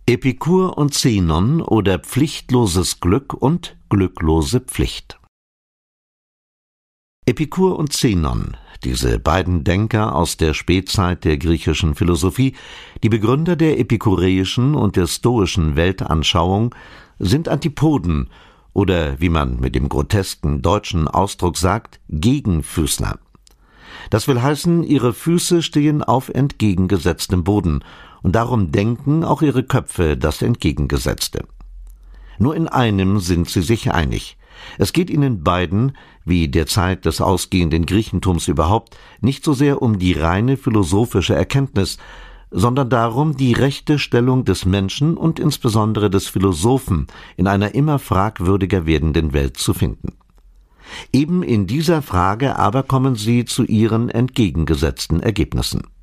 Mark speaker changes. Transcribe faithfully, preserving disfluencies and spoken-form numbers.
Speaker 1: Epikur und Zenon oder pflichtloses Glück und glücklose Pflicht. Epikur und Zenon, diese beiden Denker aus der Spätzeit der griechischen Philosophie, die Begründer der epikureischen und der stoischen Weltanschauung, sind Antipoden oder, wie man mit dem grotesken deutschen Ausdruck sagt, Gegenfüßler. Das will heißen, ihre Füße stehen auf entgegengesetztem Boden, und darum denken auch ihre Köpfe das Entgegengesetzte. Nur in einem sind sie sich einig. Es geht ihnen beiden, wie der Zeit des ausgehenden Griechentums überhaupt, nicht so sehr um die reine philosophische Erkenntnis, sondern darum, die rechte Stellung des Menschen und insbesondere des Philosophen in einer immer fragwürdiger werdenden Welt zu finden. Eben in dieser Frage aber kommen sie zu ihren entgegengesetzten Ergebnissen.